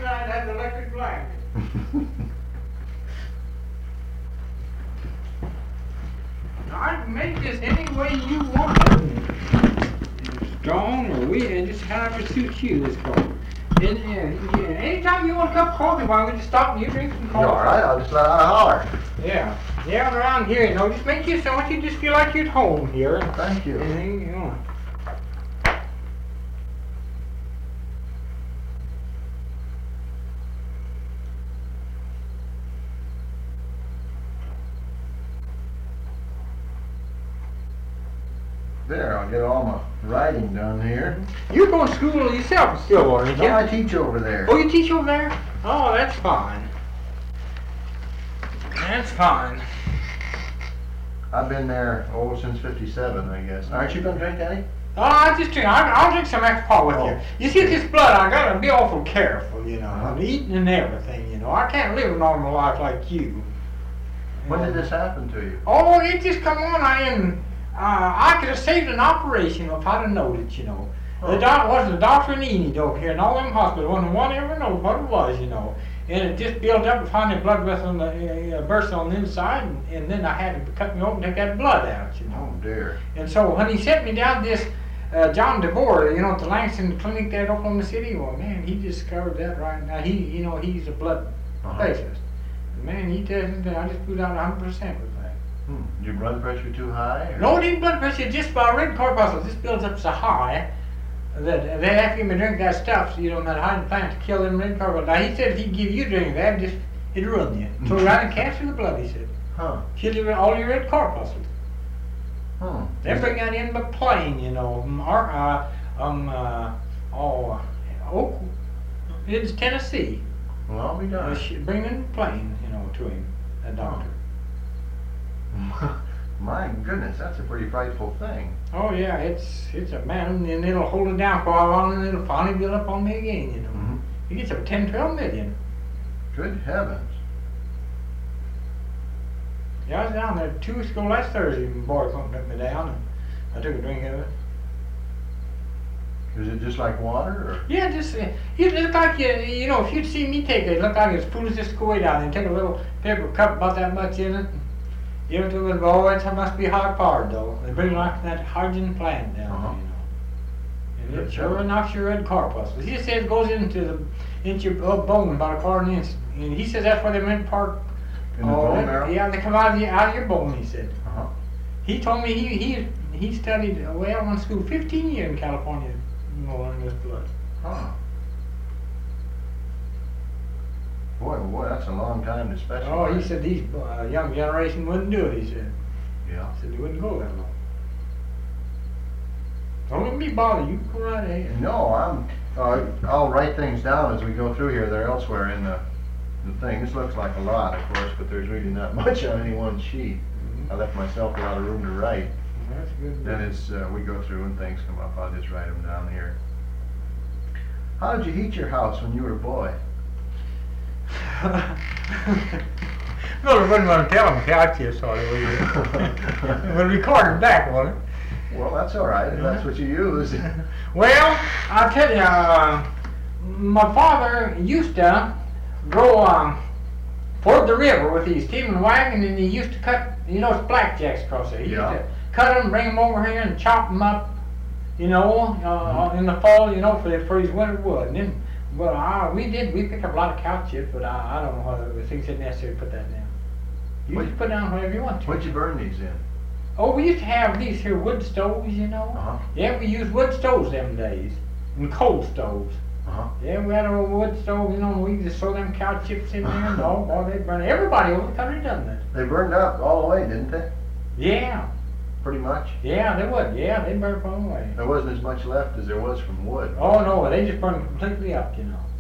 night had the electric blanket. I can make this any way you want it. Strong or weak, and just however suits you, this coffee. And anytime you want a cup of coffee, why don't we just stop and you drink some coffee? All right, I'll just let out a holler. Yeah. Yeah, around here, you know, just make you so much you just feel like you're at home here. Thank you. Anything you want. There, I'll get all my writing done here. You're going to school yourself in Stillwater, ain't you? No, I teach over there. Oh, you teach over there? Oh, that's fine. That's fine. I've been there, since 57, I guess. Aren't you going to drink any? Oh, I just drink. I'll drink some extra pot with Oh. you. You see, this blood, I gotta be awful careful, you know. Uh-huh. I'm eating and everything, you know. I can't live a normal life like you. When did this happen to you? Oh, it just come on. I could have saved an operation if I'd have known it, you know. Oh. The doctor in Enid over here in all them hospitals, wasn't one ever knows what it was, you know. And it just built up and finally blood vessel on the, burst on the inside, and then I had to cut me open and take that blood out, you know. Oh, dear. And so when he sent me down this John DeVore, you know, at the Langston Clinic there in Oklahoma City, well, man, he discovered that right now. He's a blood specialist. Man, he tells me I just put out 100% with that. Is your blood pressure too high? Or? No, it ain't blood pressure, just by red corpuscles. This builds up so high that they have to give me drink that stuff, so you don't know how to plant to kill them red corpuscles. Now, he said if he give you a drink of that, it'd ruin you. So right in cancer the blood, he said. Kill all your red corpuscles. They bring that in by plane, you know. It's Tennessee. Well, I'll be done. Bring in a plane, you know, to him, that doctor. My goodness, that's a pretty frightful thing. Oh yeah, it's a man, and it'll hold it down for a while, and it'll finally build up on me again, you know. He gets up 10, 12 million. Good heavens. Yeah, I was down there 2 weeks ago last Thursday, and boy come took me down, and I took a drink of it. Is it just like water, or? Yeah, just, it looked like, you know, if you'd see me take it, it looked like as full as this go way down there, take a little paper cup about that much in it, give it to it, oh, it must be high powered though. They bring like that hydrogen plant down there, you know. And it sure knocks your red corpuscles. He says it goes into your bone about a quarter inch, and he says that's where they meant part. In the bone marrow? Yeah, they come out of your bone, he said. He told me he studied, well, went to school 15 years in California, you know, learning this blood. Boy, that's a long time to specialize. Oh, he said these young generation wouldn't do it, he said. Yeah. He said they wouldn't go that long. Don't let me bother you, go right ahead. No, I'll write things down as we go through here. They're elsewhere in the thing. This looks like a lot, of course, but there's really not much on any one sheet. I left myself a lot of room to write. That's good. Then as we go through and things come up, I'll just write them down here. How did you heat your house when you were a boy? Well, I wouldn't want to tell him couch you, sorry. We'll record it back, won't it? Well, that's all right, if that's what you use. Well, I'll tell you, my father used to go ford the river with his team and wagon, and he used to cut, you know, it's blackjacks across there. He used to cut them, bring them over here, and chop them up, you know, in the fall, you know, for his winter wood. And then, well, we picked up a lot of cow chips, but I don't know whether we think it's necessary to put that down. You just put down whatever you want to. What'd you burn these in? Oh, we used to have these here wood stoves, you know. Yeah, we used wood stoves them days, and coal stoves. Yeah, we had a wood stove, you know, and we just throw them cow chips in there, and oh, boy, they burn. Everybody over the country done that. They burned up all the way, didn't they? Yeah. Pretty much? Yeah, they would. Yeah, they burned all the way. There wasn't as much left as there was from wood. Oh, no, they just burned completely up, you know.